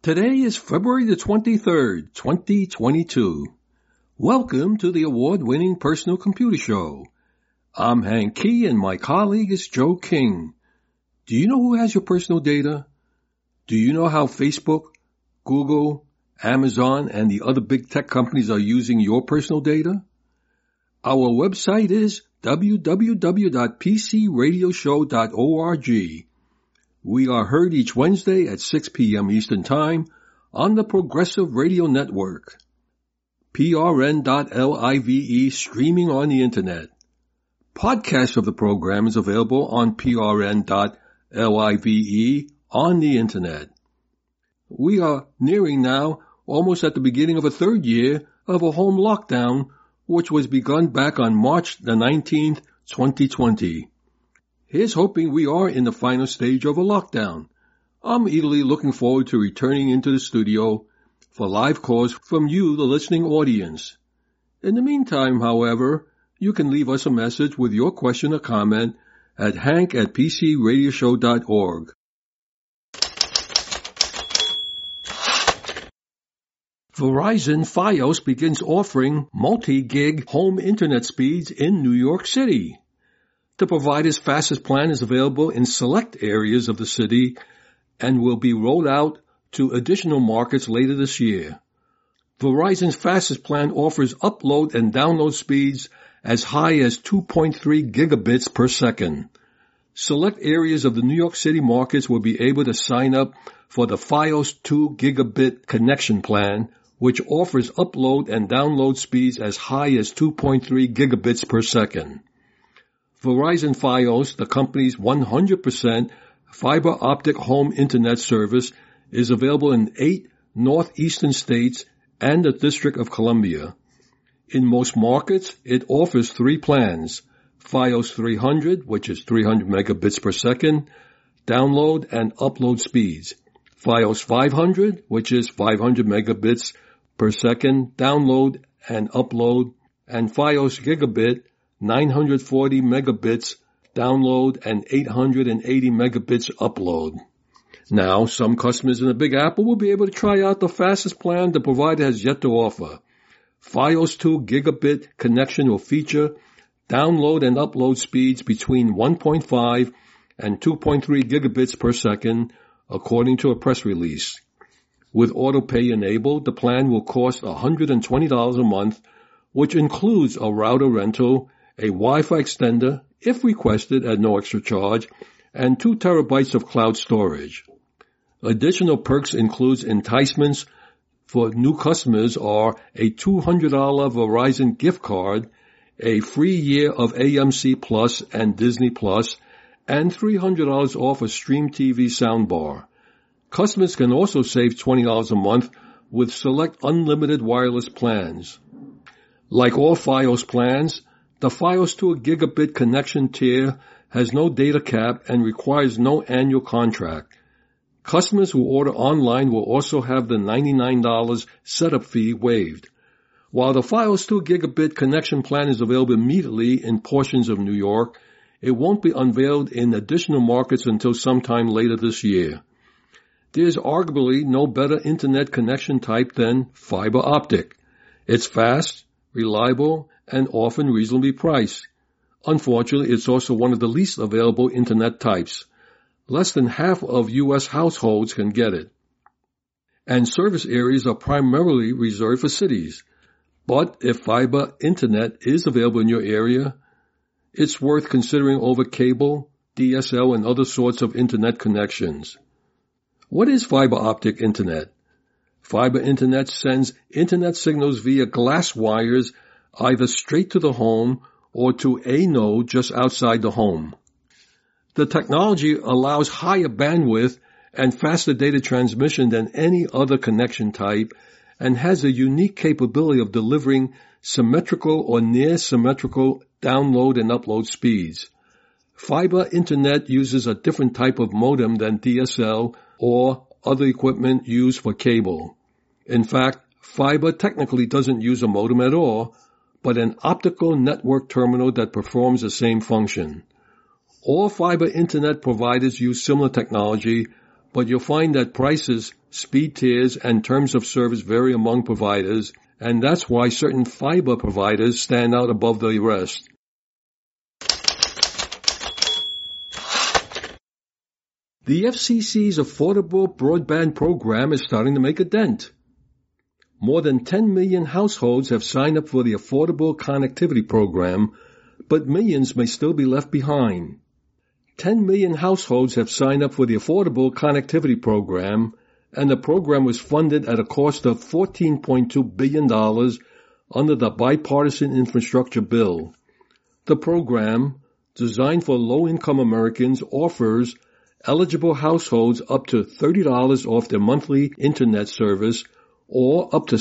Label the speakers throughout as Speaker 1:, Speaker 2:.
Speaker 1: Today is February the 23rd, 2022. Welcome to the award-winning Personal Computer Show. I'm Hank Key and my colleague is Joe King. Do you know who has your personal data? Do you know how Facebook, Google, Amazon, and the other big tech companies are using your personal data? Our website is www.pcradioshow.org. We are heard each Wednesday at 6 p.m. Eastern Time on the Progressive Radio Network. PRN.LIVE streaming on the Internet. Podcast of the program is available on PRN.LIVE on the Internet. We are nearing now almost at the beginning of a third year of a home lockdown, which was begun back on March the 19th, 2020. Here's hoping we are in the final stage of a lockdown. I'm eagerly looking forward to returning into the studio for live calls from you, the listening audience. In the meantime, however, you can leave us a message with your question or comment at hank@pcradioshow.org. Verizon Fios begins offering multi-gig home internet speeds in New York City. The provider's fastest plan is available in select areas of the city and will be rolled out to additional markets later this year. Verizon's fastest plan offers upload and download speeds as high as 2.3 gigabits per second. Select areas of the New York City markets will be able to sign up for the Fios 2 gigabit connection plan, which offers upload and download speeds as high as 2.3 gigabits per second. Verizon Fios, the company's 100% fiber optic home internet service, is available in 8 northeastern states and the District of Columbia. In most markets, it offers 3 plans: Fios 300, which is 300 megabits per second, download and upload speeds; Fios 500, which is 500 megabits per second, download and upload; and Fios Gigabit, 940 megabits download and 880 megabits upload. Now, some customers in the Big Apple will be able to try out the fastest plan the provider has yet to offer. Fios 2 gigabit connection will feature download and upload speeds between 1.5 and 2.3 gigabits per second, according to a press release. With AutoPay enabled, the plan will cost $120 a month, which includes a router rental, a Wi-Fi extender, if requested at no extra charge, and 2 terabytes of cloud storage. Additional perks includes enticements for new customers are a $200 Verizon gift card, a free year of AMC Plus and Disney Plus, and $300 off a Stream TV soundbar. Customers can also save $20 a month with select unlimited wireless plans. Like all Fios plans, the Fios 2 gigabit connection tier has no data cap and requires no annual contract. Customers who order online will also have the $99 setup fee waived. While the Fios 2 gigabit connection plan is available immediately in portions of New York, it won't be unveiled in additional markets until sometime later this year. There is arguably no better internet connection type than fiber optic. It's fast, reliable, and often reasonably priced. Unfortunately, it's also one of the least available internet types. Less than half of U.S. households can get it. And service areas are primarily reserved for cities. But if fiber internet is available in your area, it's worth considering over cable, DSL, and other sorts of internet connections. What is fiber optic internet? Fiber internet sends internet signals via glass wires either straight to the home or to a node just outside the home. The technology allows higher bandwidth and faster data transmission than any other connection type and has a unique capability of delivering symmetrical or near-symmetrical download and upload speeds. Fiber internet uses a different type of modem than DSL or other equipment used for cable. In fact, fiber technically doesn't use a modem at all, but an optical network terminal that performs the same function. All fiber internet providers use similar technology, but you'll find that prices, speed tiers, and terms of service vary among providers, and that's why certain fiber providers stand out above the rest. The FCC's Affordable Broadband Program is starting to make a dent. More than 10 million households have signed up for the Affordable Connectivity Program, but millions may still be left behind. 10 million households have signed up for the Affordable Connectivity Program, and the program was funded at a cost of $14.2 billion under the Bipartisan Infrastructure Bill. The program, designed for low-income Americans, offers eligible households up to $30 off their monthly internet service or up to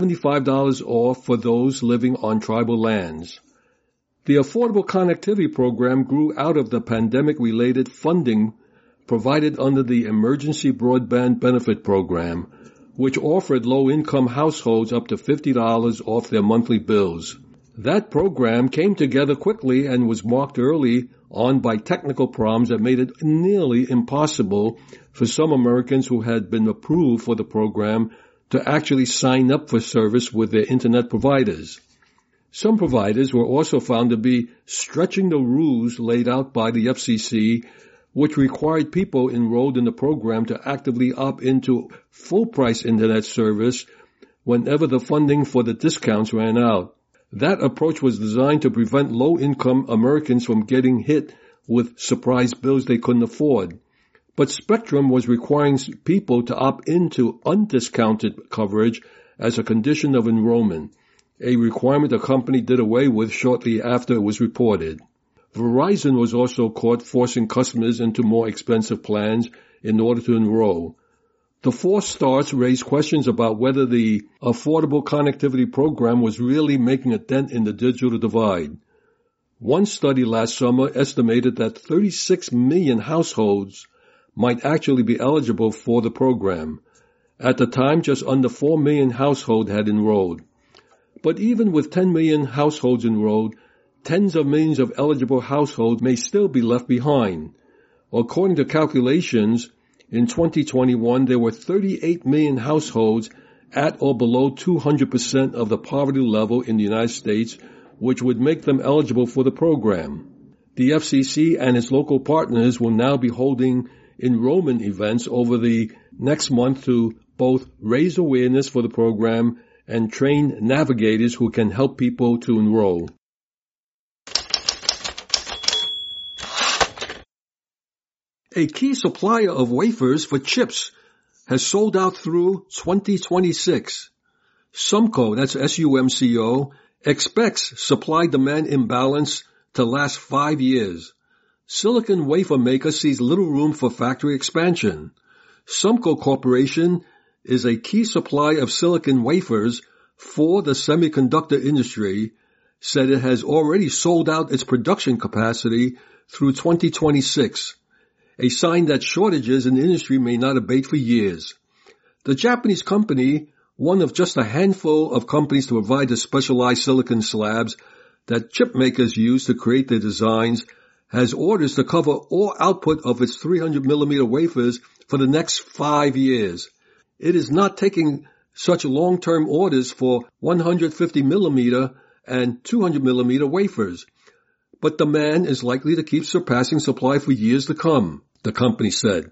Speaker 1: $75 off for those living on tribal lands. The Affordable Connectivity Program grew out of the pandemic-related funding provided under the Emergency Broadband Benefit Program, which offered low-income households up to $50 off their monthly bills. That program came together quickly and was marked early on by technical problems that made it nearly impossible for some Americans who had been approved for the program to actually sign up for service with their internet providers. Some providers were also found to be stretching the rules laid out by the FCC, which required people enrolled in the program to actively opt into full-price internet service whenever the funding for the discounts ran out. That approach was designed to prevent low-income Americans from getting hit with surprise bills they couldn't afford. But Spectrum was requiring people to opt into undiscounted coverage as a condition of enrollment, a requirement the company did away with shortly after it was reported. Verizon was also caught forcing customers into more expensive plans in order to enroll. The forced starts raised questions about whether the Affordable Connectivity Program was really making a dent in the digital divide. One study last summer estimated that 36 million households might actually be eligible for the program. At the time, just under 4 million households had enrolled. But even with 10 million households enrolled, tens of millions of eligible households may still be left behind. According to calculations, in 2021, there were 38 million households at or below 200% of the poverty level in the United States, which would make them eligible for the program. The FCC and its local partners will now be holding enrollment events over the next month to both raise awareness for the program and train navigators who can help people to enroll. A key supplier of wafers for chips has sold out through 2026. Sumco, that's SUMCO, expects supply-demand imbalance to last 5 years. Silicon wafer maker sees little room for factory expansion. Sumco Corporation is a key supplier of silicon wafers for the semiconductor industry, said it has already sold out its production capacity through 2026. A sign that shortages in the industry may not abate for years. The Japanese company, one of just a handful of companies to provide the specialized silicon slabs that chip makers use to create their designs, has orders to cover all output of its 300mm wafers for the next 5 years. It is not taking such long-term orders for 150mm and 200mm wafers, but demand is likely to keep surpassing supply for years to come, the company said.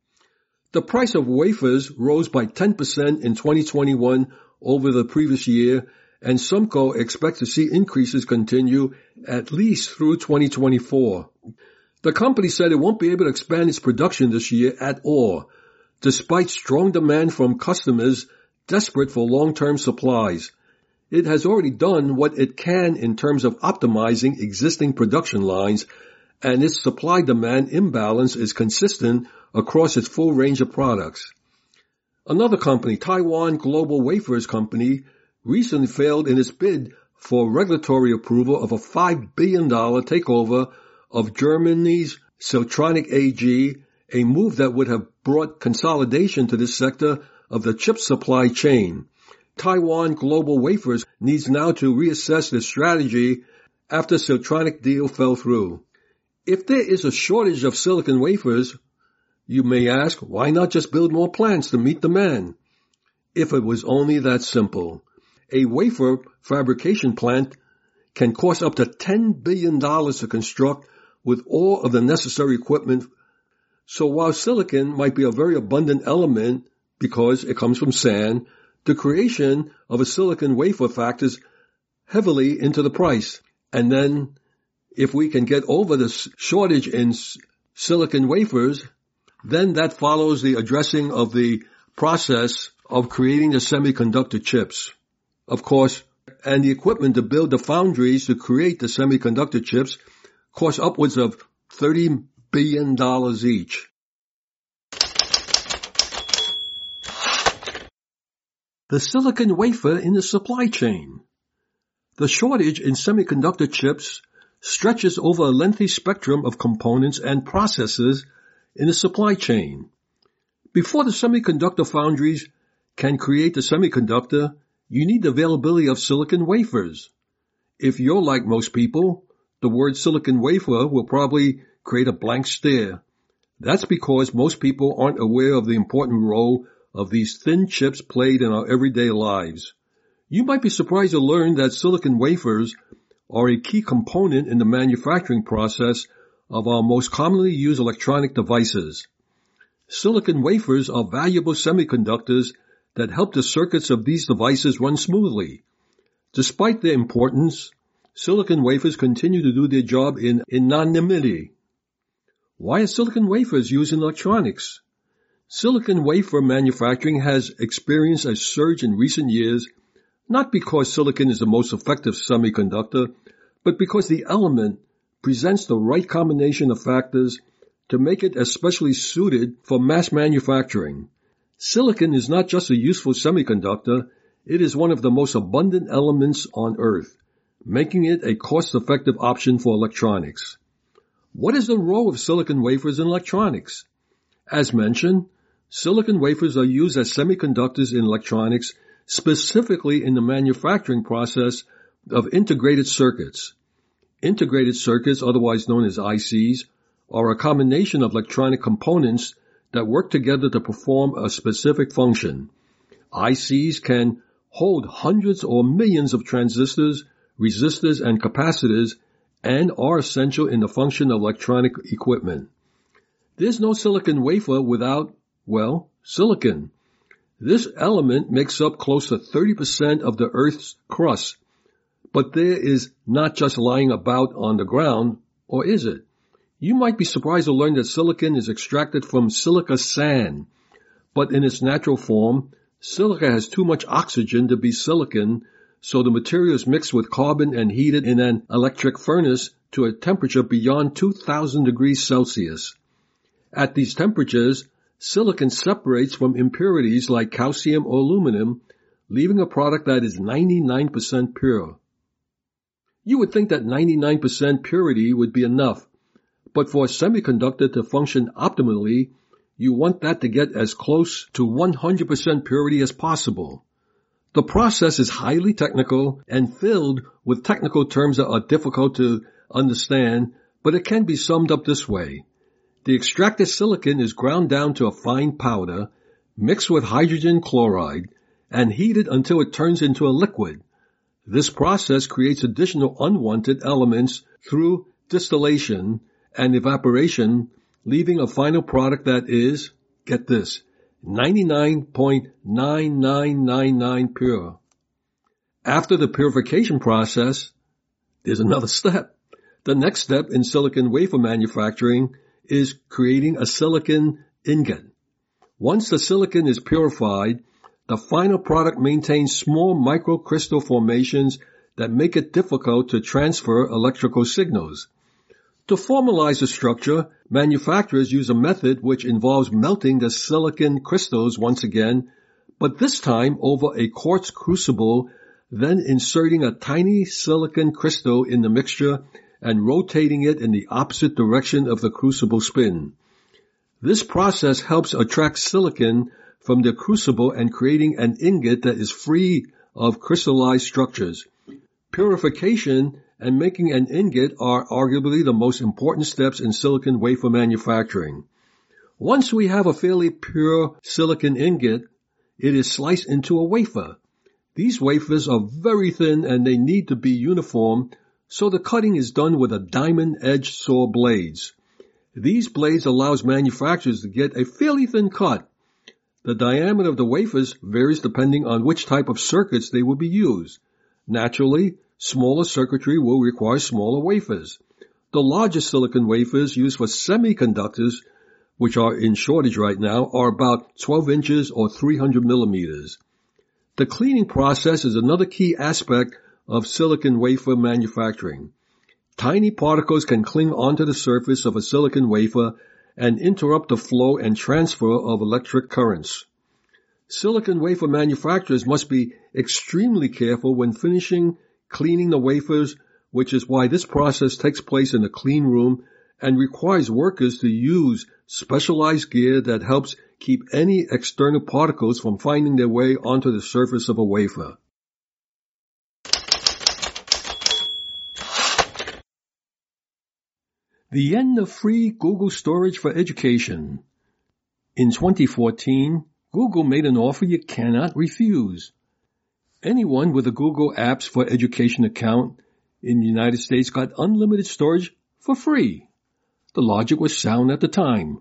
Speaker 1: The price of wafers rose by 10% in 2021 over the previous year, and Sumco expects to see increases continue at least through 2024. The company said it won't be able to expand its production this year at all, despite strong demand from customers desperate for long-term supplies. It has already done what it can in terms of optimizing existing production lines, and its supply-demand imbalance is consistent across its full range of products. Another company, Taiwan Global Wafers Company, recently failed in its bid for regulatory approval of a $5 billion takeover of Germany's Siltronic AG, a move that would have brought consolidation to this sector of the chip supply chain. Taiwan Global Wafers needs now to reassess their strategy after Siltronic deal fell through. If there is a shortage of silicon wafers, You may ask, why not just build more plants to meet demand? If it was only that simple. A wafer fabrication plant can cost up to $10 billion to construct with all of the necessary equipment. So while silicon might be a very abundant element because it comes from sand, the creation of a silicon wafer factors heavily into the price. And then if we can get over the shortage in silicon wafers, then that follows the addressing of the process of creating the semiconductor chips. Of course, and the equipment to build the foundries to create the semiconductor chips cost upwards of $30 billion each. The silicon wafer in the supply chain. The shortage in semiconductor chips stretches over a lengthy spectrum of components and processes in the supply chain. Before the semiconductor foundries can create the semiconductor, you need the availability of silicon wafers. If you're like most people, the word silicon wafer will probably create a blank stare. That's because most people aren't aware of the important role of these thin chips played in our everyday lives. You might be surprised to learn that silicon wafers are a key component in the manufacturing process of our most commonly used electronic devices. Silicon wafers are valuable semiconductors that help the circuits of these devices run smoothly. Despite their importance, silicon wafers continue to do their job in anonymity. Why are silicon wafers used in electronics? Silicon wafer manufacturing has experienced a surge in recent years, not because silicon is the most effective semiconductor, but because the element presents the right combination of factors to make it especially suited for mass manufacturing. Silicon is not just a useful semiconductor, it is one of the most abundant elements on Earth, making it a cost-effective option for electronics. What is the role of silicon wafers in electronics? As mentioned, silicon wafers are used as semiconductors in electronics, specifically in the manufacturing process of integrated circuits. Integrated circuits, otherwise known as ICs, are a combination of electronic components that work together to perform a specific function. ICs can hold hundreds or millions of transistors, resistors, and capacitors, and are essential in the function of electronic equipment. There's no silicon wafer without, silicon. This element makes up close to 30% of the Earth's crust. But there is not just lying about on the ground, or is it? You might be surprised to learn that silicon is extracted from silica sand. But in its natural form, silica has too much oxygen to be silicon, so the material is mixed with carbon and heated in an electric furnace to a temperature beyond 2,000 degrees Celsius. At these temperatures, silicon separates from impurities like calcium or aluminum, leaving a product that is 99% pure. You would think that 99% purity would be enough, but for a semiconductor to function optimally, you want that to get as close to 100% purity as possible. The process is highly technical and filled with technical terms that are difficult to understand, but it can be summed up this way. The extracted silicon is ground down to a fine powder, mixed with hydrogen chloride, and heated until it turns into a liquid. This process creates additional unwanted elements through distillation and evaporation, leaving a final product that is, get this, 99.9999 pure. After the purification process, there's another step. The next step in silicon wafer manufacturing is creating a silicon ingot. Once the silicon is purified, the final product maintains small microcrystal formations that make it difficult to transfer electrical signals. To formalize the structure, manufacturers use a method which involves melting the silicon crystals once again, but this time over a quartz crucible, then inserting a tiny silicon crystal in the mixture and rotating it in the opposite direction of the crucible spin. This process helps attract silicon from the crucible and creating an ingot that is free of crystallized structures. Purification and making an ingot are arguably the most important steps in silicon wafer manufacturing. Once we have a fairly pure silicon ingot, it is sliced into a wafer. These wafers are very thin and they need to be uniform, so the cutting is done with a diamond-edged saw blades. These blades allows manufacturers to get a fairly thin cut. The diameter of the wafers varies depending on which type of circuits they will be used. Naturally, smaller circuitry will require smaller wafers. The largest silicon wafers used for semiconductors, which are in shortage right now, are about 12 inches or 300 millimeters. The cleaning process is another key aspect of silicon wafer manufacturing. Tiny particles can cling onto the surface of a silicon wafer and interrupt the flow and transfer of electric currents. Silicon wafer manufacturers must be extremely careful when finishing cleaning the wafers, which is why this process takes place in a clean room and requires workers to use specialized gear that helps keep any external particles from finding their way onto the surface of a wafer. The end of free Google storage for education. In 2014, Google made an offer you cannot refuse. Anyone with a Google Apps for Education account in the United States got unlimited storage for free. The logic was sound at the time.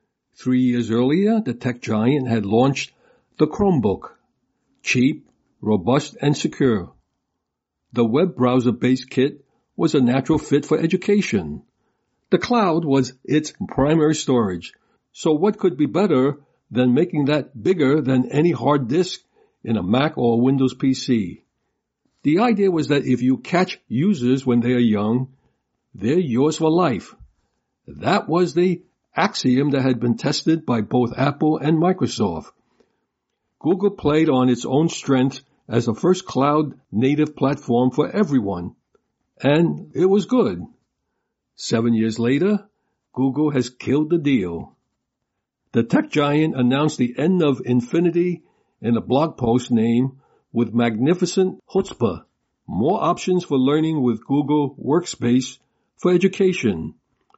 Speaker 1: 3 years earlier, the tech giant had launched the Chromebook. Cheap, robust, and secure. The web browser-based kit was a natural fit for education. The cloud was its primary storage, so what could be better than making that bigger than any hard disk in a Mac or Windows PC? The idea was that if you catch users when they are young, they're yours for life. That was the axiom that had been tested by both Apple and Microsoft. Google played on its own strength as the first cloud-native platform for everyone, and it was good. 7 years later, Google has killed the deal. The tech giant announced the end of infinity in a blog post named, with magnificent chutzpah, more options for learning with Google Workspace for education.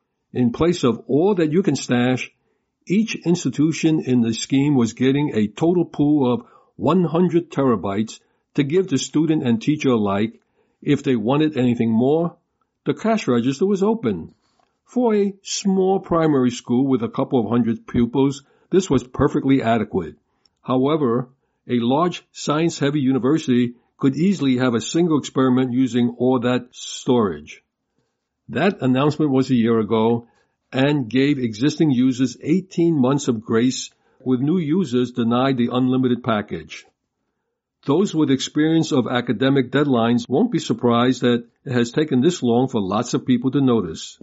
Speaker 1: In place of all that you can stash, each institution in the scheme was getting a total pool of 100 terabytes to give to student and teacher alike. If they wanted anything more, the cash register was open. For a small primary school with a couple of hundred pupils, this was perfectly adequate. However, a large science-heavy university could easily have a single experiment using all that storage. That announcement was a year ago and gave existing users 18 months of grace, with new users denied the unlimited package. Those with experience of academic deadlines won't be surprised that it has taken this long for lots of people to notice.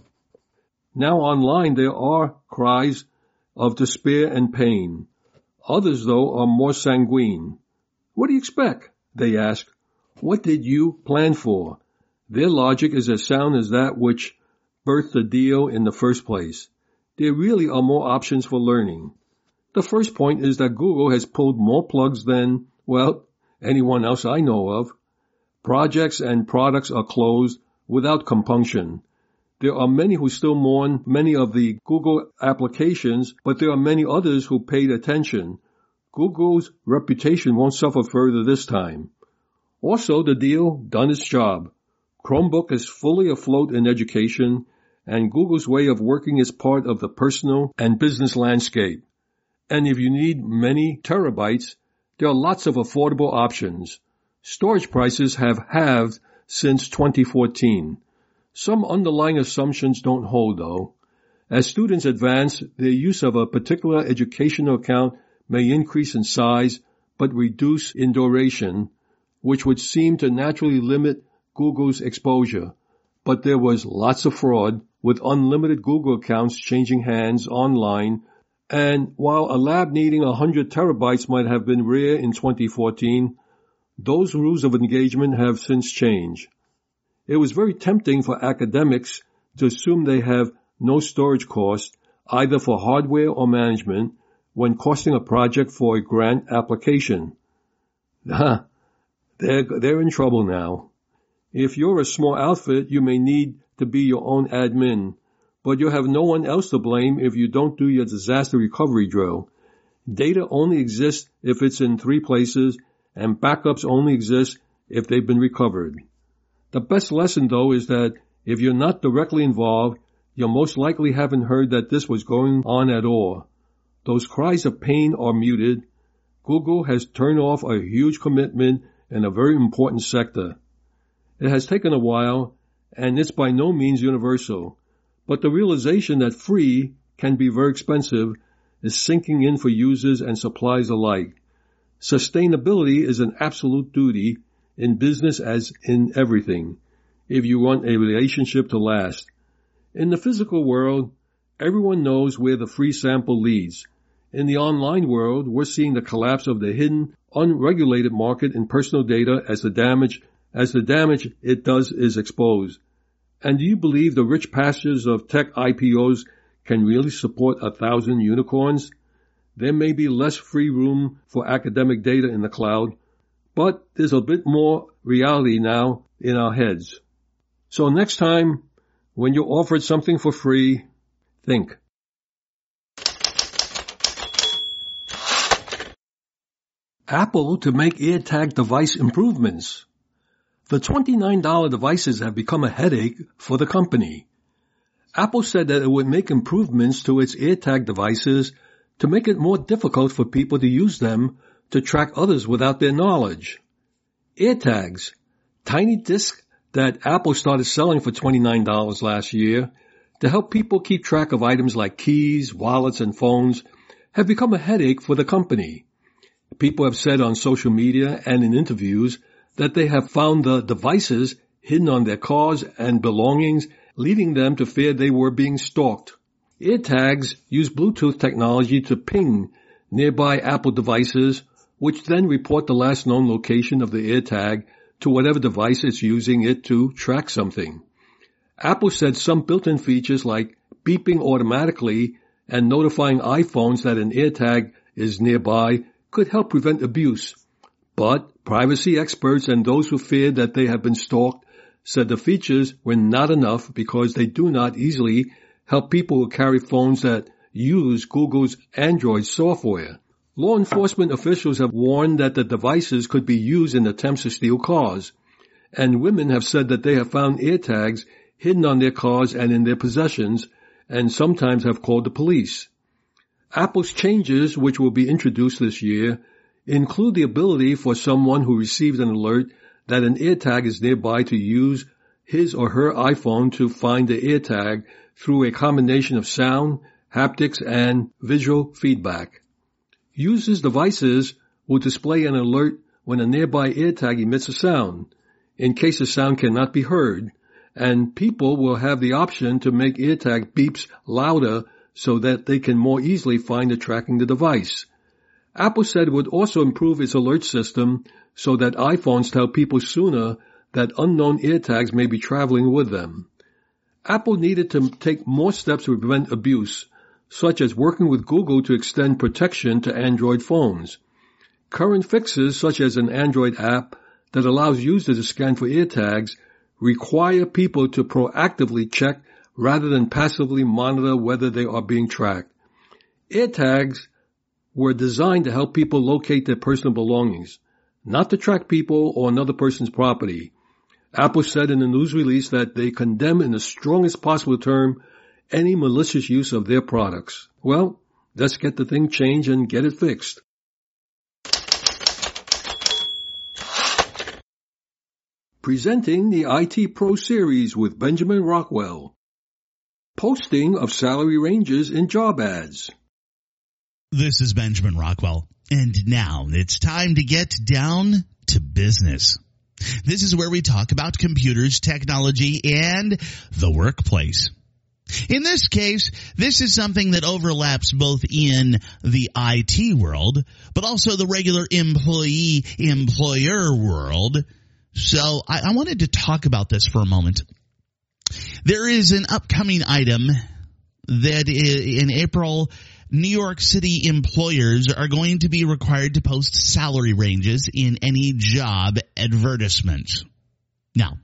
Speaker 1: Now online there are cries of despair and pain. Others, though, are more sanguine. What do you expect? They ask. What did you plan for? Their logic is as sound as that which birthed the deal in the first place. There really are more options for learning. The first point is that Google has pulled more plugs than, well, anyone else I know of. Projects and products are closed without compunction. There are many who still mourn many of the Google applications, but there are many others who paid attention. Google's reputation won't suffer further this time. Also, the deal done its job. Chromebook is fully afloat in education, and Google's way of working is part of the personal and business landscape. And if you need many terabytes, there are lots of affordable options. Storage prices have halved since 2014. Some underlying assumptions don't hold, though. As students advance, their use of a particular educational account may increase in size, but reduce in duration, which would seem to naturally limit Google's exposure. But there was lots of fraud, with unlimited Google accounts changing hands online, and while a lab needing 100 terabytes might have been rare in 2014, those rules of engagement have since changed. It was very tempting for academics to assume they have no storage cost, either for hardware or management, when costing a project for a grant application. They're in trouble now. If you're a small outfit, you may need to be your own admin, but you'll have no one else to blame if you don't do your disaster recovery drill. Data only exists if it's in 3 places, and backups only exist if they've been recovered. The best lesson, though, is that if you're not directly involved, you most likely haven't heard that this was going on at all. Those cries of pain are muted. Google has turned off a huge commitment in a very important sector. It has taken a while, and it's by no means universal. But the realization that free can be very expensive is sinking in for users and suppliers alike. Sustainability is an absolute duty in business as in everything, if you want a relationship to last. In the physical world, everyone knows where the free sample leads. In the online world, we're seeing the collapse of the hidden, unregulated market in personal data as the damage it does is exposed. And do you believe the rich pastures of tech IPOs can really support 1,000 unicorns? There may be less free room for academic data in the cloud, but there's a bit more reality now in our heads. So next time, when you're offered something for free, think. Apple to make AirTag device improvements. The $29 devices have become a headache for the company. Apple said that it would make improvements to its AirTag devices to make it more difficult for people to use them to track others without their knowledge. AirTags, tiny discs that Apple started selling for $29 last year to help people keep track of items like keys, wallets, and phones, have become a headache for the company. People have said on social media and in interviews that they have found the devices hidden on their cars and belongings, leading them to fear they were being stalked. AirTags use Bluetooth technology to ping nearby Apple devices, which then report the last known location of the AirTag to whatever device it's using it to track something. Apple said some built-in features like beeping automatically and notifying iPhones that an AirTag is nearby could help prevent abuse. But privacy experts and those who feared that they have been stalked said the features were not enough because they do not easily help people who carry phones that use Google's Android software. Law enforcement officials have warned that the devices could be used in attempts to steal cars, and women have said that they have found AirTags hidden on their cars and in their possessions, and sometimes have called the police. Apple's changes, which will be introduced this year, include the ability for someone who receives an alert that an AirTag is nearby to use his or her iPhone to find the AirTag through a combination of sound, haptics, and visual feedback. Users' devices will display an alert when a nearby AirTag emits a sound, in case the sound cannot be heard, and people will have the option to make AirTag beeps louder so that they can more easily find the tracking the device. Apple said it would also improve its alert system so that iPhones tell people sooner that unknown AirTags may be traveling with them. Apple needed to take more steps to prevent abuse, such as working with Google to extend protection to Android phones. Current fixes, such as an Android app that allows users to scan for AirTags, require people to proactively check rather than passively monitor whether they are being tracked. AirTags were designed to help people locate their personal belongings, not to track people or another person's property. Apple said in a news release that they condemn in the strongest possible term any malicious use of their products. Well, let's get the thing changed and get it fixed. Presenting the IT Pro Series with Benjamin Rockwell. Posting of salary ranges in job ads.
Speaker 2: This is Benjamin Rockwell, and now it's time to get down to business. This is where we talk about computers, technology, and the workplace. In this case, this is something that overlaps both in the IT world, but also the regular employee-employer world. So I wanted to talk about this for a moment. There is an upcoming item that in April, New York City employers are going to be required to post salary ranges in any job advertisement. Now,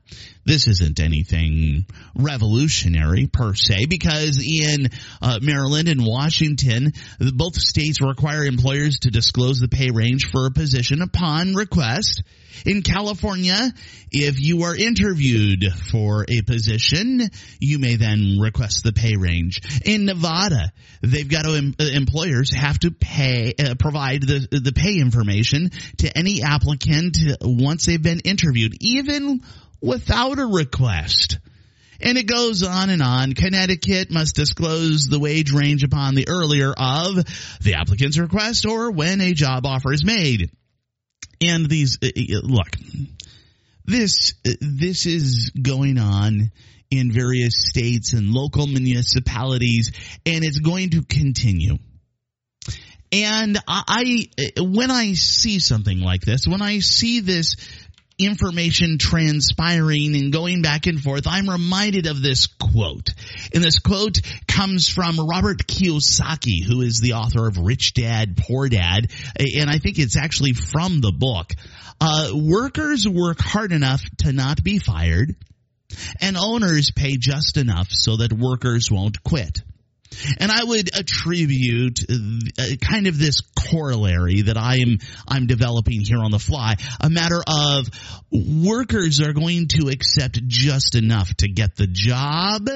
Speaker 2: This isn't anything revolutionary per se, because in Maryland and Washington, both states require employers to disclose the pay range for a position upon request. In California, if you are interviewed for a position, you may then request the pay range. In Nevada, they've got to employers have to provide the pay information to any applicant once they've been interviewed, even without a request. And it goes on and on. Connecticut must disclose the wage range upon the earlier of the applicant's request or when a job offer is made. And these, look, this is going on in various states and local municipalities, and it's going to continue. And when I see something like this, when I see this information transpiring and going back and forth, I'm reminded of this quote. And this quote comes from Robert Kiyosaki, who is the author of Rich Dad, Poor Dad. And I think it's actually from the book. Workers work hard enough to not be fired, and owners pay just enough so that workers won't quit. And I would attribute kind of this corollary that I'm developing here on the fly, a matter of workers are going to accept just enough to get the job,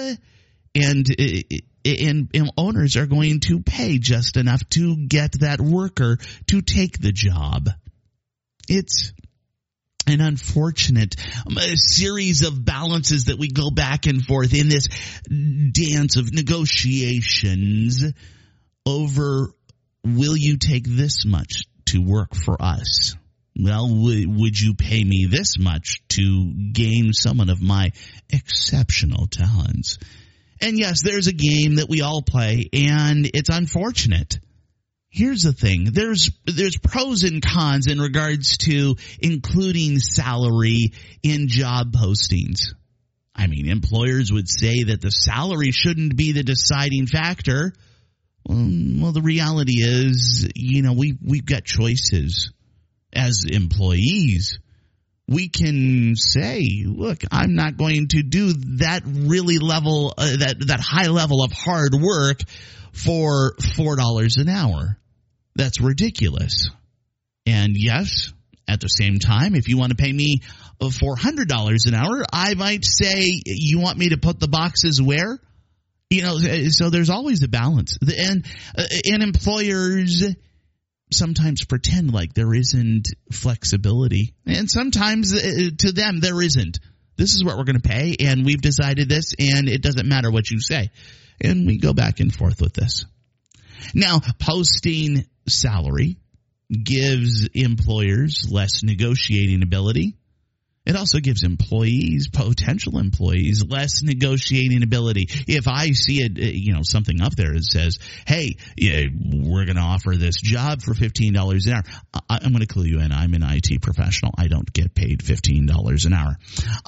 Speaker 2: and owners are going to pay just enough to get that worker to take the job. It's an unfortunate series of balances that we go back and forth in this dance of negotiations over, will you take this much to work for us? Well, would you pay me this much to gain someone of my exceptional talents? And yes, there's a game that we all play, and it's unfortunate. Here's the thing. There's pros and cons in regards to including salary in job postings. I mean, employers would say that the salary shouldn't be the deciding factor. Well, the reality is, we've got choices as employees. We can say, look, I'm not going to do that that high level of hard work for $4 an hour. That's ridiculous. And yes, at the same time, if you want to pay me $400 an hour, I might say, you want me to put the boxes where? So there's always a balance. And employers sometimes pretend like there isn't flexibility. And sometimes to them there isn't. This is what we're going to pay, and we've decided this, and it doesn't matter what you say. And we go back and forth with this. Now, posting salary gives employers less negotiating ability. It also gives potential employees, less negotiating ability. If I see something up there that says, hey, we're going to offer this job for $15 an hour, I'm going to clue you in. I'm an IT professional. I don't get paid $15 an hour.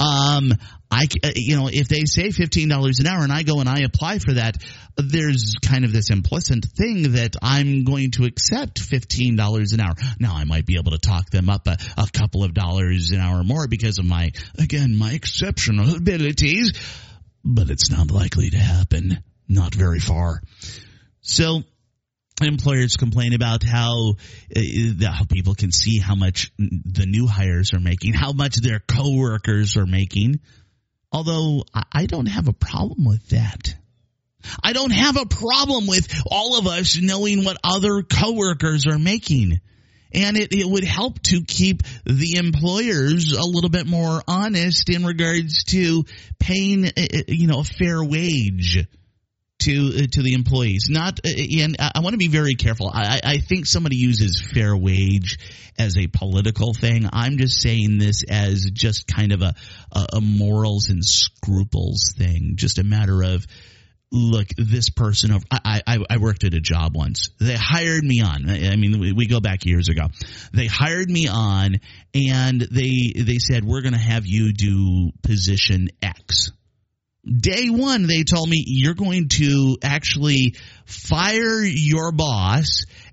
Speaker 2: If they say $15 an hour and I go and I apply for that, there's kind of this implicit thing that I'm going to accept $15 an hour. Now, I might be able to talk them up a couple of dollars an hour more because of my exceptional abilities, but it's not likely to happen. Not very far. So employers complain about how people can see how much the new hires are making, how much their coworkers are making. Although I don't have a problem with that. I don't have a problem with all of us knowing what other coworkers are making. And it would help to keep the employers a little bit more honest in regards to paying, a fair wage to the employees. And I want to be very careful. I think somebody uses fair wage as a political thing. I'm just saying this as just kind of a morals and scruples thing. Just a matter of, look, this person, I worked at a job once. They hired me on. I mean, we go back years ago. They hired me on, and they said, we're going to have you do position X. Day one, they told me, you're going to actually fire your boss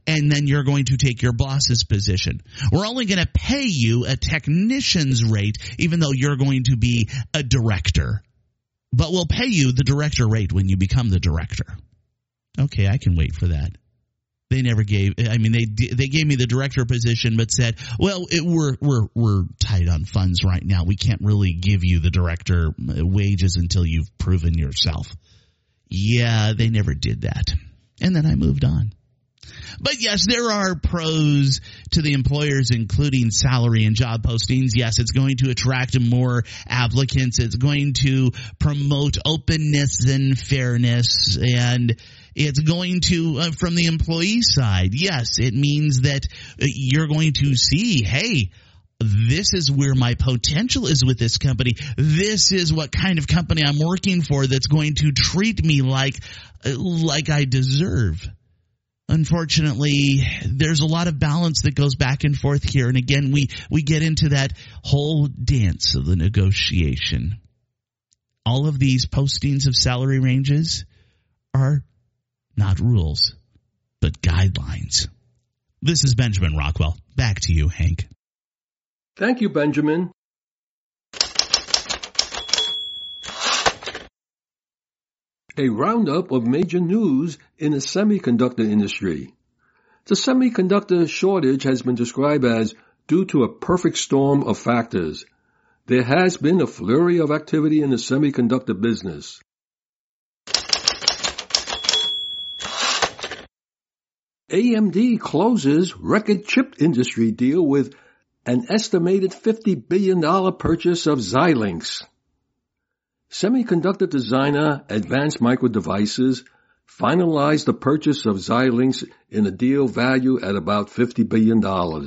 Speaker 2: and then you're going to take your boss's position. We're only going to pay you a technician's rate, even though you're going to be a director. But we'll pay you the director rate when you become the director. Okay, I can wait for that. They never gave. I mean, they gave me the director position, but said, "Well, we're tight on funds right now. We can't really give you the director wages until you've proven yourself." Yeah, they never did that, and then I moved on. But yes, there are pros to the employers, including salary and job postings. Yes, it's going to attract more applicants. It's going to promote openness and fairness, and it's going to, from the employee side, yes, it means that you're going to see, hey, this is where my potential is with this company. This is what kind of company I'm working for that's going to treat me like I deserve. Unfortunately, there's a lot of balance that goes back and forth here. And again, we get into that whole dance of the negotiation. All of these postings of salary ranges are not rules, but guidelines. This is Benjamin Rockwell. Back to you, Hank.
Speaker 1: Thank you, Benjamin. A roundup of major news in the semiconductor industry. The semiconductor shortage has been described as due to a perfect storm of factors. There has been a flurry of activity in the semiconductor business. AMD closes record chip industry deal with an estimated $50 billion purchase of Xilinx. Semiconductor designer Advanced Micro Devices finalized the purchase of Xilinx in a deal valued at about $50 billion.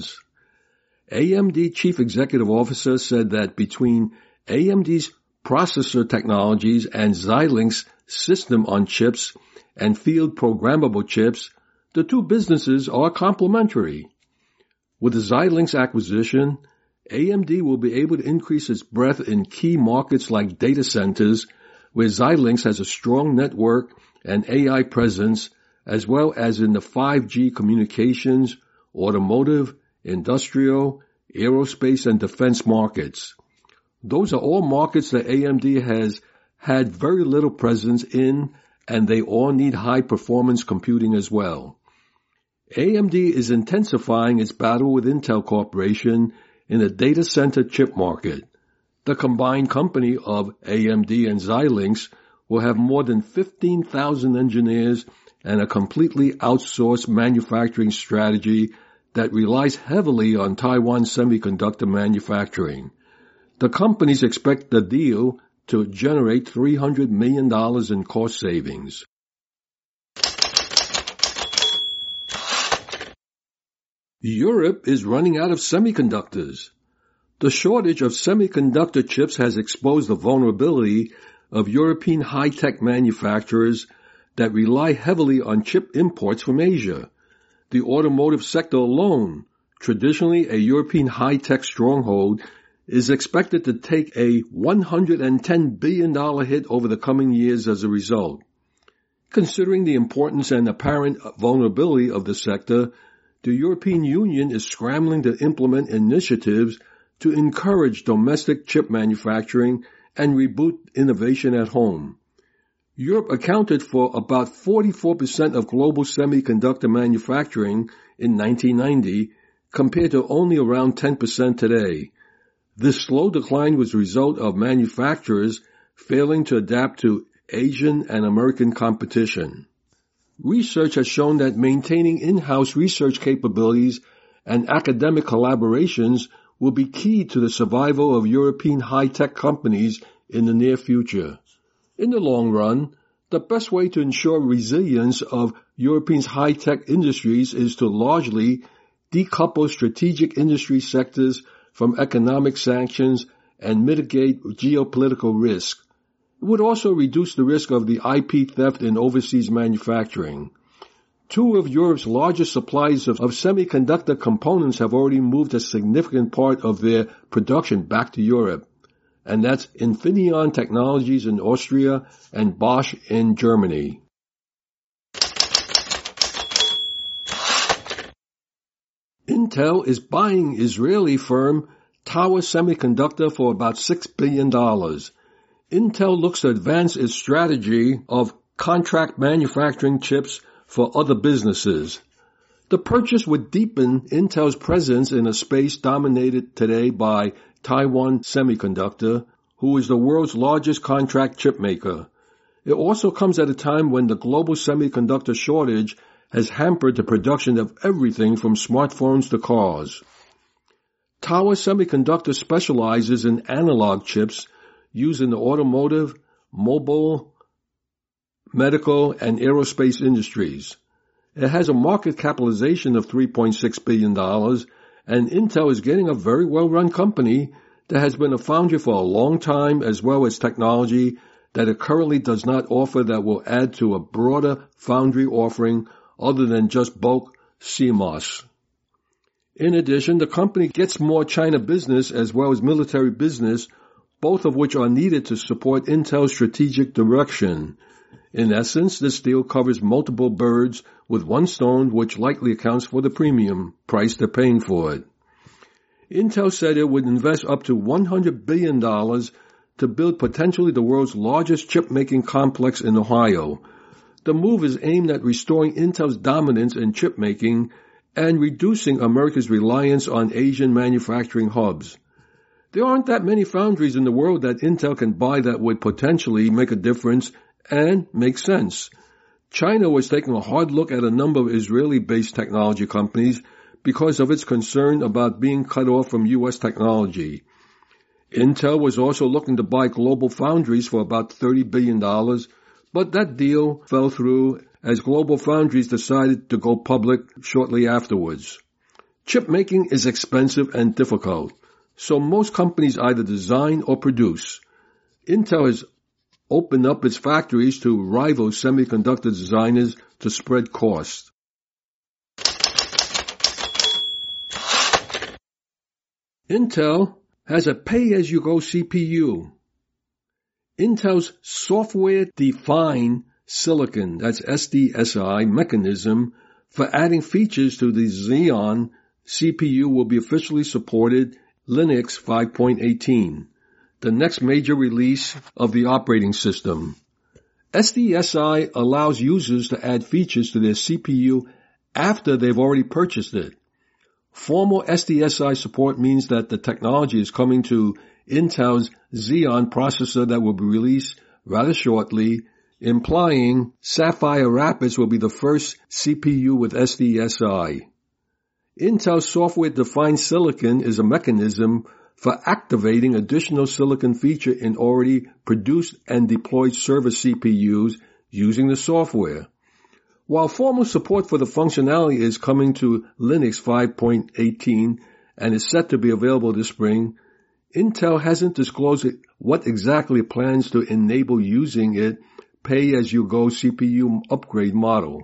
Speaker 1: AMD Chief Executive Officer said that between AMD's processor technologies and Xilinx system on chips and field programmable chips, the two businesses are complementary. With the Xilinx acquisition, AMD will be able to increase its breadth in key markets like data centers, where Xilinx has a strong network and AI presence, as well as in the 5G communications, automotive, industrial, aerospace, and defense markets. Those are all markets that AMD has had very little presence in, and they all need high-performance computing as well. AMD is intensifying its battle with Intel Corporation in the data center chip market. The combined company of AMD and Xilinx will have more than 15,000 engineers and a completely outsourced manufacturing strategy that relies heavily on Taiwan semiconductor manufacturing. The companies expect the deal to generate $300 million in cost savings. Europe is running out of semiconductors. The shortage of semiconductor chips has exposed the vulnerability of European high-tech manufacturers that rely heavily on chip imports from Asia. The automotive sector alone, traditionally a European high-tech stronghold, is expected to take a $110 billion hit over the coming years as a result. Considering the importance and apparent vulnerability of the sector, the European Union is scrambling to implement initiatives to encourage domestic chip manufacturing and reboot innovation at home. Europe accounted for about 44% of global semiconductor manufacturing in 1990, compared to only around 10% today. This slow decline was a result of manufacturers failing to adapt to Asian and American competition. Research has shown that maintaining in-house research capabilities and academic collaborations will be key to the survival of European high-tech companies in the near future. In the long run, the best way to ensure resilience of European high-tech industries is to largely decouple strategic industry sectors from economic sanctions and mitigate geopolitical risk. It would also reduce the risk of the IP theft in overseas manufacturing. Two of Europe's largest suppliers of semiconductor components have already moved a significant part of their production back to Europe, and that's Infineon Technologies in Austria and Bosch in Germany. Intel is buying Israeli firm Tower Semiconductor for about $6 billion. Intel looks to advance its strategy of contract manufacturing chips for other businesses. The purchase would deepen Intel's presence in a space dominated today by Taiwan Semiconductor, who is the world's largest contract chip maker. It also comes at a time when the global semiconductor shortage has hampered the production of everything from smartphones to cars. Tower Semiconductor specializes in analog chips used in the automotive, mobile, medical, and aerospace industries. It has a market capitalization of $3.6 billion, and Intel is getting a very well-run company that has been a foundry for a long time, as well as technology that it currently does not offer that will add to a broader foundry offering other than just bulk CMOS. In addition, the company gets more China business as well as military business, both of which are needed to support Intel's strategic direction. In essence, this deal covers multiple birds with one stone, which likely accounts for the premium price they're paying for it. Intel said it would invest up to $100 billion to build potentially the world's largest chip-making complex in Ohio. The move is aimed at restoring Intel's dominance in chip-making and reducing America's reliance on Asian manufacturing hubs. There aren't that many foundries in the world that Intel can buy that would potentially make a difference and make sense. China was taking a hard look at a number of Israeli-based technology companies because of its concern about being cut off from U.S. technology. Intel was also looking to buy Global Foundries for about $30 billion, but that deal fell through as Global Foundries decided to go public shortly afterwards. Chip making is expensive and difficult, so most companies either design or produce. Intel has opened up its factories to rival semiconductor designers to spread costs. Intel has a pay-as-you-go CPU. Intel's software-defined silicon, that's SDSI, mechanism for adding features to the Xeon CPU will be officially supported Linux 5.18, the next major release of the operating system. SDSI allows users to add features to their CPU after they've already purchased it. Formal SDSI support means that the technology is coming to Intel's Xeon processor that will be released rather shortly, implying Sapphire Rapids will be the first CPU with SDSI. Intel's software-defined silicon is a mechanism for activating additional silicon feature in already produced and deployed server CPUs using the software. While formal support for the functionality is coming to Linux 5.18 and is set to be available this spring, Intel hasn't disclosed what exactly it plans to enable using it pay-as-you-go CPU upgrade model.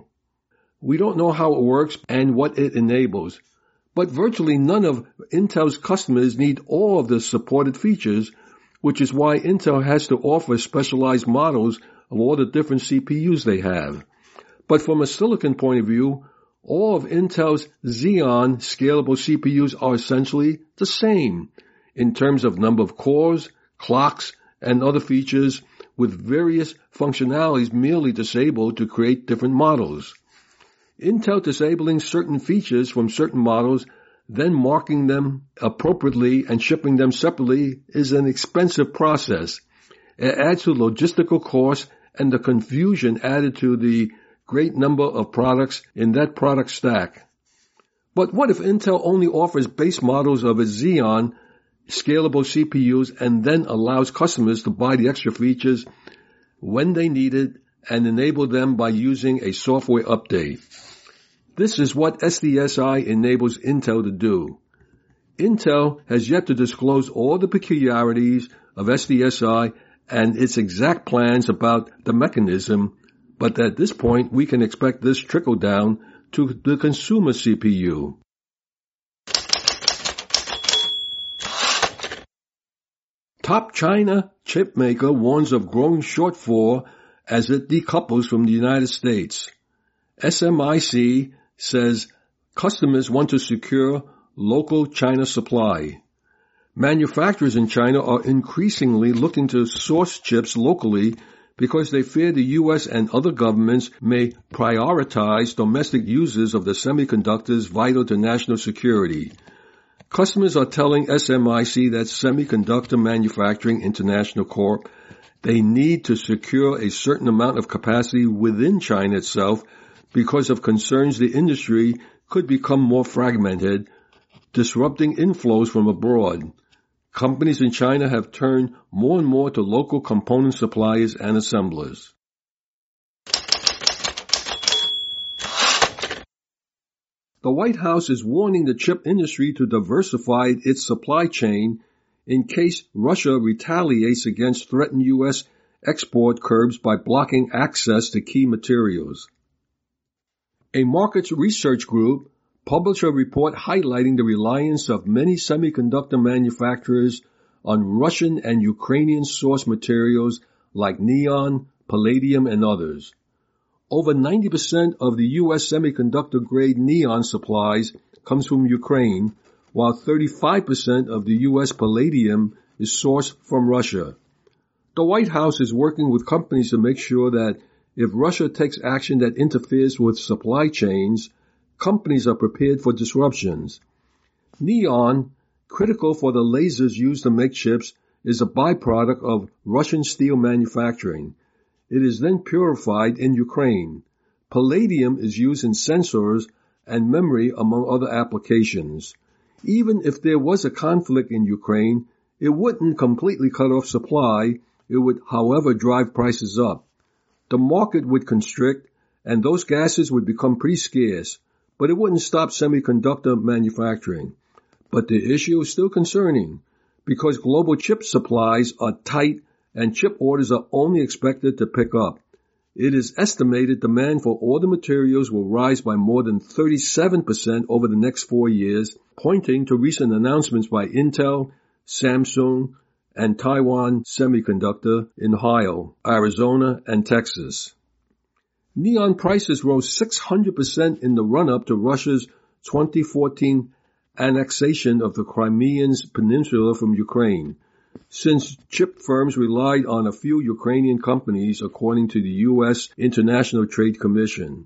Speaker 1: We don't know how it works and what it enables, but virtually none of Intel's customers need all of the supported features, which is why Intel has to offer specialized models of all the different CPUs they have. But from a silicon point of view, all of Intel's Xeon scalable CPUs are essentially the same in terms of number of cores, clocks, and other features, with various functionalities merely disabled to create different models. Intel disabling certain features from certain models, then marking them appropriately and shipping them separately is an expensive process. It adds to logistical costs and the confusion added to the great number of products in that product stack. But what if Intel only offers base models of its Xeon scalable CPUs and then allows customers to buy the extra features when they need it and enable them by using a software update? This is what SDSI enables Intel to do. Intel has yet to disclose all the peculiarities of SDSI and its exact plans about the mechanism, but at this point we can expect this trickle down to the consumer CPU. Top China chip maker warns of growing shortfall as it decouples from the United States. SMIC says Customers want to secure local China supply. Manufacturers in China are increasingly looking to source chips locally because they fear the U.S. and other governments may prioritize domestic uses of the semiconductors vital to national security. Customers are telling SMIC, that's Semiconductor Manufacturing International Corp., they need to secure a certain amount of capacity within China itself because of concerns the industry could become more fragmented, disrupting inflows from abroad. Companies in China have turned more and more to local component suppliers and assemblers. The White House is warning the chip industry to diversify its supply chain in case Russia retaliates against threatened U.S. export curbs by blocking access to key materials. A markets research group published a report highlighting the reliance of many semiconductor manufacturers on Russian and Ukrainian source materials like neon, palladium, and others. Over 90% of the U.S. semiconductor-grade neon supplies comes from Ukraine, while 35% of the U.S. palladium is sourced from Russia. The White House is working with companies to make sure that if Russia takes action that interferes with supply chains, companies are prepared for disruptions. Neon, critical for the lasers used to make chips, is a byproduct of Russian steel manufacturing. It is then purified in Ukraine. Palladium is used in sensors and memory, among other applications. Even if there was a conflict in Ukraine, it wouldn't completely cut off supply. It would, however, drive prices up. The market would constrict, and those gases would become pretty scarce, but it wouldn't stop semiconductor manufacturing. But the issue is still concerning, because global chip supplies are tight and chip orders are only expected to pick up. It is estimated demand for all the materials will rise by more than 37% over the next 4 years, pointing to recent announcements by Intel, Samsung, and Taiwan Semiconductor in Ohio, Arizona, and Texas. Neon prices rose 600% in the run-up to Russia's 2014 annexation of the Crimean Peninsula from Ukraine, since chip firms relied on a few Ukrainian companies, according to the U.S. International Trade Commission.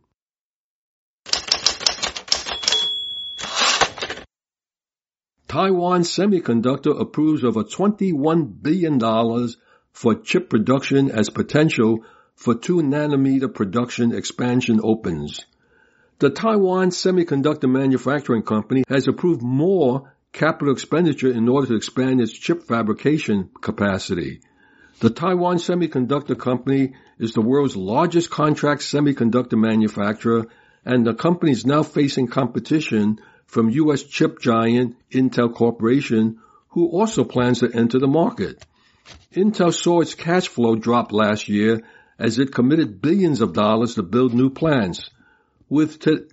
Speaker 1: Taiwan Semiconductor approves of a $21 billion for chip production as potential for 2-nanometer production expansion opens. The Taiwan Semiconductor Manufacturing Company has approved more capital expenditure in order to expand its chip fabrication capacity. The Taiwan Semiconductor Company is the world's largest contract semiconductor manufacturer, and the company is now facing competition from U.S. chip giant Intel Corporation, who also plans to enter the market. Intel saw its cash flow drop last year as it committed billions of dollars to build new plants. With the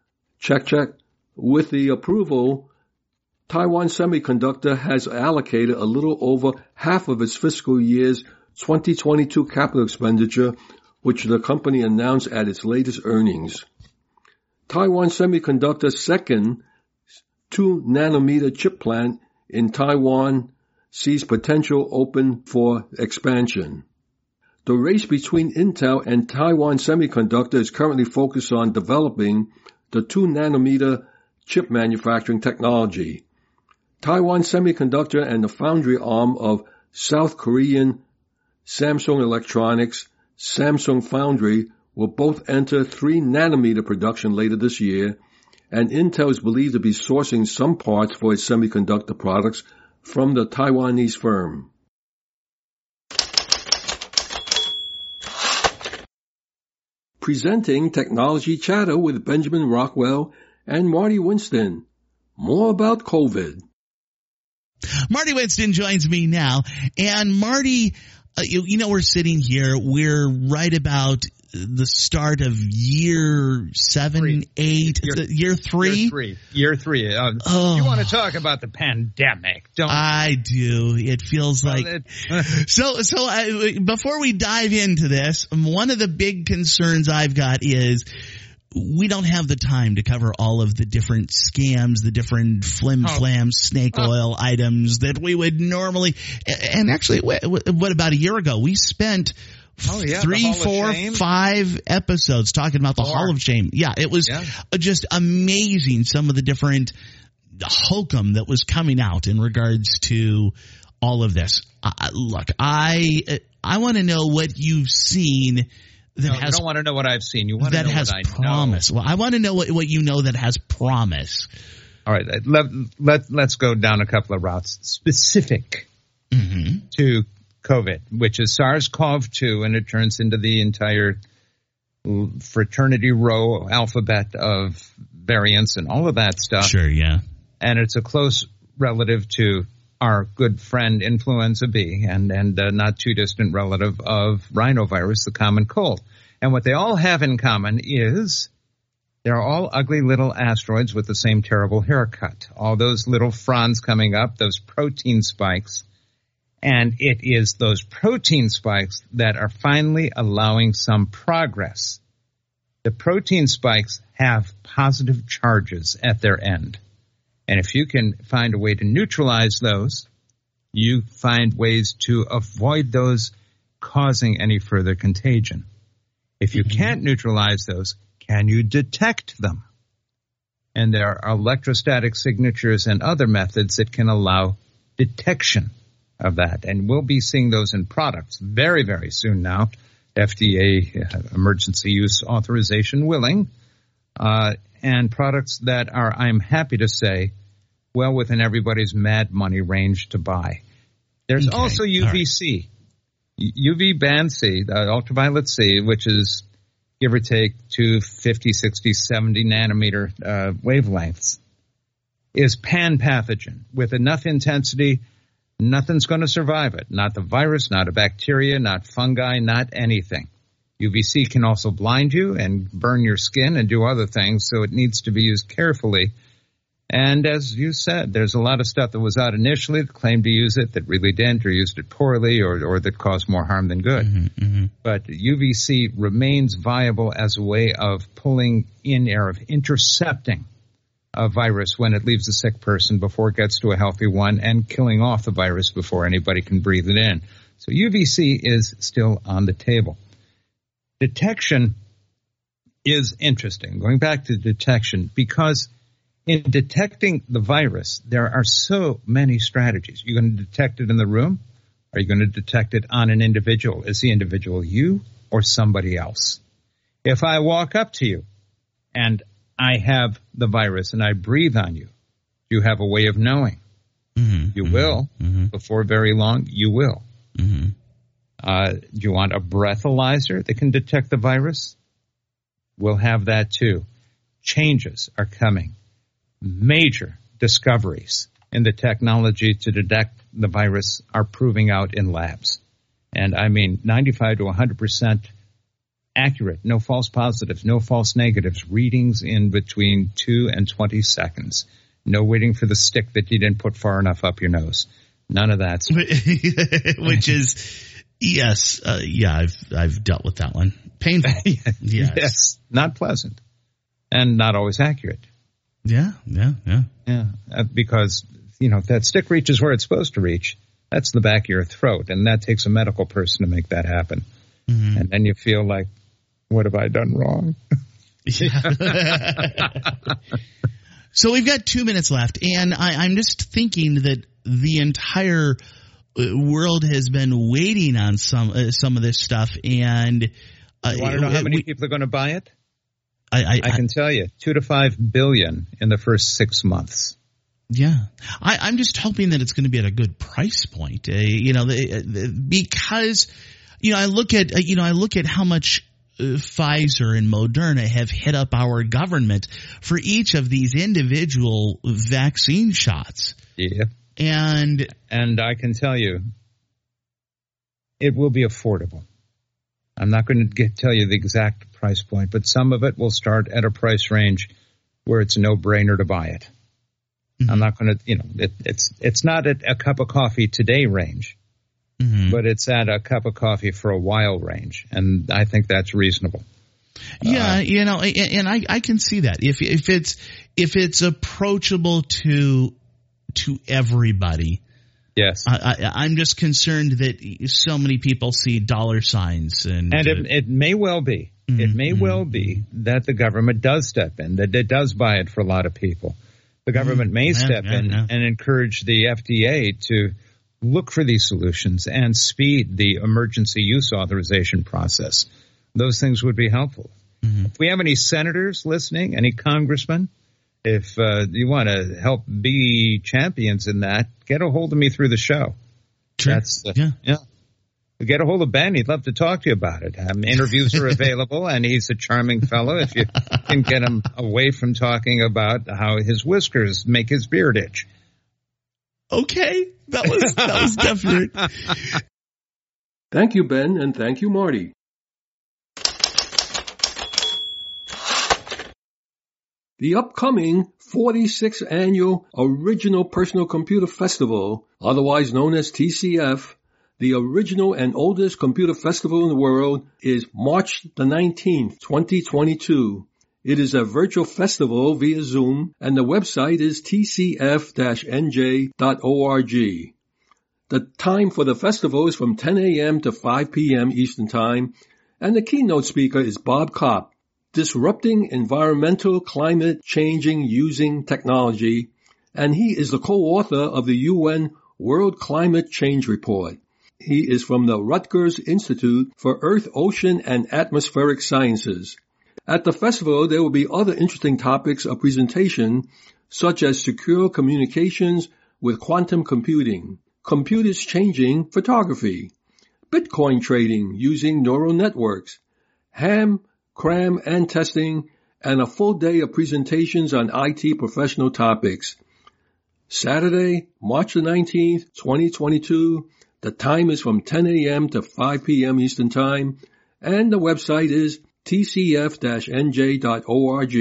Speaker 1: approval, Taiwan Semiconductor has allocated a little over half of its fiscal year's 2022 capital expenditure, which the company announced at its latest earnings. Taiwan Semiconductor's second 2-nanometer chip plant in Taiwan sees potential open for expansion. The race between Intel and Taiwan Semiconductor is currently focused on developing the 2-nanometer chip manufacturing technology. Taiwan Semiconductor and the foundry arm of South Korean Samsung Electronics, Samsung Foundry, will both enter 3-nanometer production later this year, and Intel is believed to be sourcing some parts for its semiconductor products from the Taiwanese firm. Presenting Technology Chatter with Benjamin Rockwell and Marty Winston. More about COVID.
Speaker 2: Marty Winston joins me now. And Marty, we're sitting here. We're right about the start of year 7, 8, year 3?
Speaker 3: Year 3. You want to talk about the pandemic, don't you?
Speaker 2: I do. It feels like. So before we dive into this, one of the big concerns I've got is we don't have the time to cover all of the different scams, the different flim-flam snake oil items that we would normally. And actually, what about a year ago? We spent 3, 4, 5 episodes talking about the Hall of Shame. Yeah, it was just amazing, some of the different hokum that was coming out in regards to all of this. Look, I want to know what you've seen. You don't
Speaker 3: want to know what I've seen. You want to know
Speaker 2: what I promise.
Speaker 3: know.
Speaker 2: Well, I want to know what you know that has promise.
Speaker 3: All right, let's go down a couple of routes specific to COVID, which is SARS-CoV-2, and it turns into the entire fraternity row alphabet of variants and all of that stuff.
Speaker 2: Sure, yeah.
Speaker 3: And it's a close relative to our good friend influenza B and not too distant relative of rhinovirus, the common cold. And what they all have in common is they're all ugly little asteroids with the same terrible haircut. All those little fronds coming up, those protein spikes. And it is those protein spikes that are finally allowing some progress. The protein spikes have positive charges at their end. And if you can find a way to neutralize those, you find ways to avoid those causing any further contagion. If you can't neutralize those, can you detect them? And there are electrostatic signatures and other methods that can allow detection of that. And we'll be seeing those in products very, very soon now. FDA emergency use authorization willing. And products that are, I'm happy to say, well within everybody's mad money range to buy. There's also UVC, UV band C, ultraviolet C, which is give or take to 50, 60, 70 nanometer wavelengths, is pan-pathogen. With enough intensity, nothing's going to survive it. Not the virus, not a bacteria, not fungi, not anything. UVC can also blind you and burn your skin and do other things, so it needs to be used carefully. And as you said, there's a lot of stuff that was out initially that claimed to use it that really didn't, or used it poorly, or that caused more harm than good. But UVC remains viable as a way of pulling in air, of intercepting a virus when it leaves a sick person before it gets to a healthy one, and killing off the virus before anybody can breathe it in. So UVC is still on the table. Detection is interesting. Going back to detection, because in detecting the virus, there are so many strategies. You're going to detect it in the room? Are you going to detect it on an individual? Is the individual you or somebody else? If I walk up to you and I have the virus and I breathe on you, you have a way of knowing. You will. Before very long, you will. Do you want a breathalyzer that can detect the virus? We'll have that too. Changes are coming. Major discoveries in the technology to detect the virus are proving out in labs. And I mean 95 to 100% accurate, no false positives, no false negatives, readings in between 2 and 20 seconds. No waiting for the stick that you didn't put far enough up your nose. None of that.
Speaker 2: Which is, yes, I've dealt with that one. Painful.
Speaker 3: Yes, not pleasant and not always accurate.
Speaker 2: Yeah.
Speaker 3: Because, if that stick reaches where it's supposed to reach, that's the back of your throat, and that takes a medical person to make that happen. And then you feel like, what have I done wrong?
Speaker 2: So we've got 2 minutes left, and I'm just thinking that the entire world has been waiting on some of this stuff, and
Speaker 3: you want to know how many people are going to buy it? I can tell you, 2 to 5 billion in the first 6 months.
Speaker 2: Yeah, I'm just hoping that it's going to be at a good price point. Because I look at how much Pfizer and Moderna have hit up our government for each of these individual vaccine shots.
Speaker 3: Yeah,
Speaker 2: and
Speaker 3: I can tell you, it will be affordable. I'm not going to tell you the exact price point, but some of it will start at a price range where it's a no-brainer to buy it. I'm not going to, it's not at a cup of coffee today range, but it's at a cup of coffee for a while range, and I think that's reasonable.
Speaker 2: Yeah, and I can see that if it's approachable to everybody.
Speaker 3: Yes.
Speaker 2: I'm just concerned that so many people see dollar signs and
Speaker 3: it may well be. It may well be that the government does step in, that it does buy it for a lot of people. The government may step in and encourage the FDA to look for these solutions and speed the emergency use authorization process. Those things would be helpful. Mm-hmm. If we have any senators listening, any congressmen, if you want to help be champions in that, get a hold of me through the show.
Speaker 2: Sure.
Speaker 3: Yeah. Get a hold of Ben. He'd love to talk to you about it. Interviews are available, and he's a charming fellow if you can get him away from talking about how his whiskers make his beard itch.
Speaker 2: Okay. That was definite.
Speaker 1: Thank you, Ben, and thank you, Marty. The upcoming 46th Annual Original Personal Computer Festival, otherwise known as TCF, the original and oldest computer festival in the world, is March the 19th, 2022. It is a virtual festival via Zoom, and the website is tcf-nj.org. The time for the festival is from 10 a.m. to 5 p.m. Eastern Time, and the keynote speaker is Bob Kopp, Disrupting Environmental Climate Changing Using Technology, and he is the co-author of the UN World Climate Change Report. He is from the Rutgers Institute for Earth, Ocean, and Atmospheric Sciences. At the festival, there will be other interesting topics of presentation, such as secure communications with quantum computing, computers changing photography, Bitcoin trading using neural networks, ham, cram, and testing, and a full day of presentations on IT professional topics. Saturday, March the 19th, 2022, the time is from 10 a.m. to 5 p.m. Eastern Time, and the website is tcf-nj.org.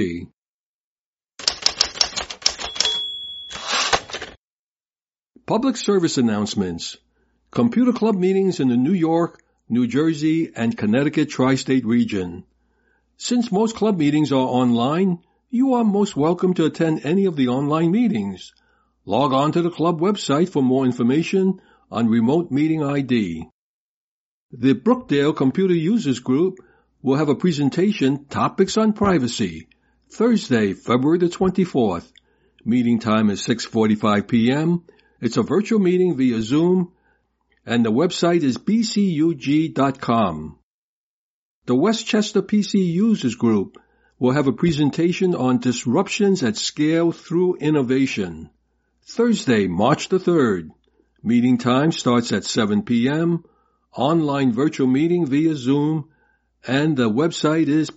Speaker 1: Public service announcements. Computer Club meetings in the New York, New Jersey, and Connecticut tri-state region. Since most club meetings are online, you are most welcome to attend any of the online meetings. Log on to the club website for more information on remote meeting ID. The Brookdale Computer Users Group will have a presentation, Topics on Privacy, Thursday, February the 24th. Meeting time is 6:45 p.m. It's a virtual meeting via Zoom, and the website is bcug.com. The Westchester PC Users Group will have a presentation on Disruptions at Scale Through Innovation, Thursday, March the 3rd. Meeting time starts at 7 p.m., online virtual meeting via Zoom, and the website is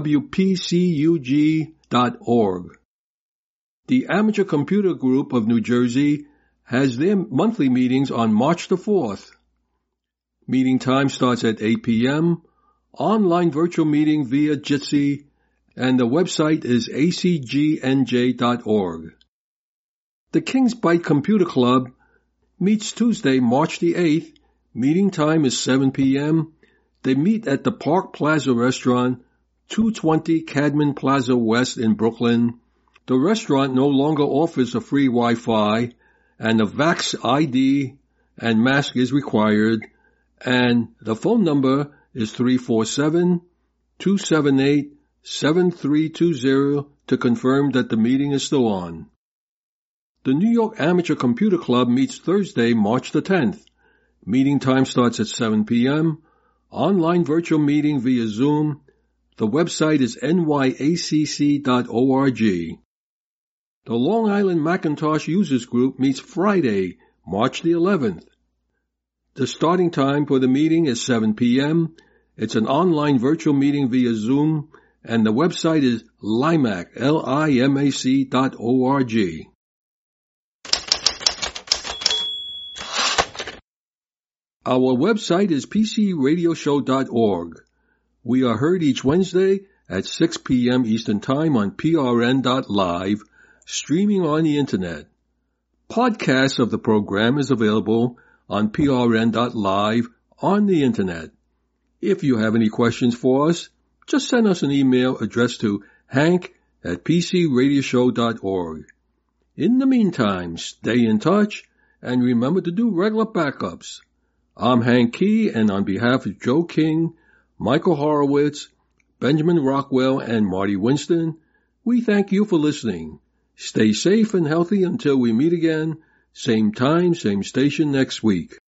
Speaker 1: wpcug.org. The Amateur Computer Group of New Jersey has their monthly meetings on March the 4th. Meeting time starts at 8 p.m., online virtual meeting via Jitsi, and the website is acgnj.org. The Kings Byte Computer Club meets Tuesday, March the 8th. Meeting time is 7 p.m. They meet at the Park Plaza Restaurant, 220 Cadman Plaza West in Brooklyn. The restaurant no longer offers a free Wi-Fi, and a Vax ID and mask is required, and the phone number is 347-278-7320 to confirm that the meeting is still on. The New York Amateur Computer Club meets Thursday, March the 10th. Meeting time starts at 7 p.m. Online virtual meeting via Zoom. The website is nyacc.org. The Long Island Macintosh Users Group meets Friday, March the 11th. The starting time for the meeting is 7 p.m. It's an online virtual meeting via Zoom, and the website is limac, limac.org. Our website is pcradioshow.org. We are heard each Wednesday at 6 p.m. Eastern Time on prn.live, streaming on the Internet. Podcasts of the program is available on prn.live on the Internet. If you have any questions for us, just send us an email addressed to hank@pcradioshow.org. In the meantime, stay in touch and remember to do regular backups. I'm Hank Key, and on behalf of Joe King, Michael Horowitz, Benjamin Rockwell, and Marty Winston, we thank you for listening. Stay safe and healthy until we meet again, same time, same station next week.